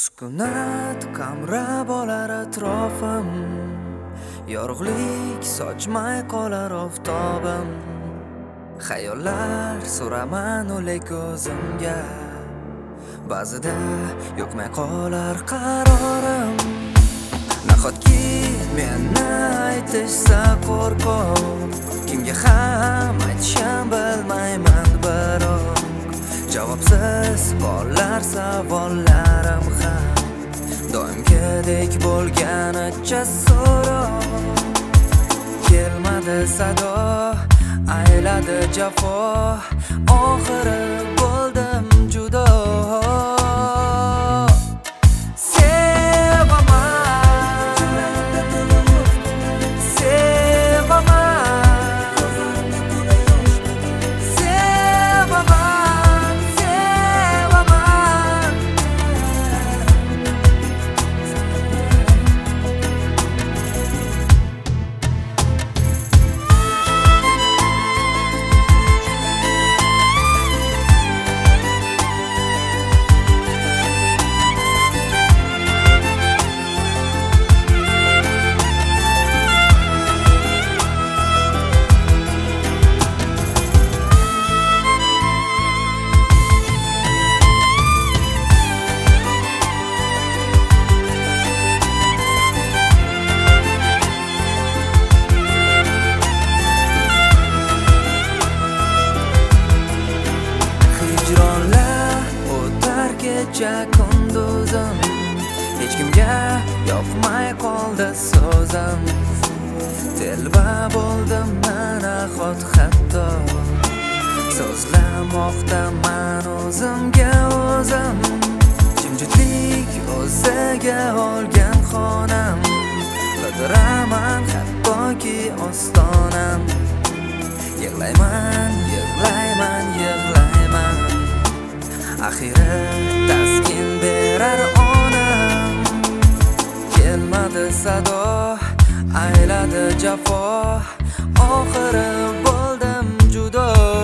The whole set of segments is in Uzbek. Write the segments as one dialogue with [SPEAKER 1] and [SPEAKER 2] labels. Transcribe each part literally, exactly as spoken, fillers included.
[SPEAKER 1] Sukunat qamrab olar atrofim, yorug'lik sochmay qolar oftobim. Xayollar so'raman o'lik ko'zimga, ba'zida yo'qmay qolar qarorim. Nahotki meni aytishsa qo'rqoq, kimga ham aytisham bilmayman biroq. Javobsiz qolar savollarim ham, doimgidek bo'lganicha so'roq. Kelmadi sado, ayladi jafo, oxiri bo'ldim judo. Kecha kunduzim, hech kimga yoqmay qoldi so'zim. Telba bo'ldim mana xot hatto, so'zlamoqdaman o'zimga o'zim. Jimjitlik o'ziga olgan xonam, qidiraman hattoki ostonam. Yig'layman, yig'layman, yig'layman, axiri taskin berar onam. Kelmadi sado, ayladi jafo, oxiri bo'ldim judo.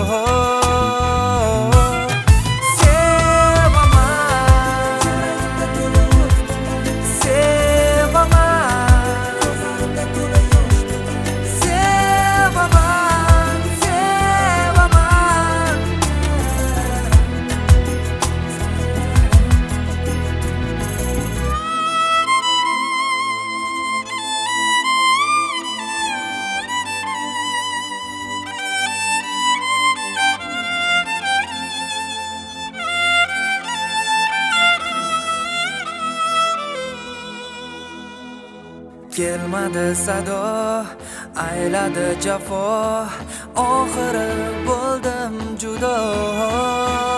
[SPEAKER 1] Kelmadi sado, ayladi jafo, oxiri bo'ldim judo.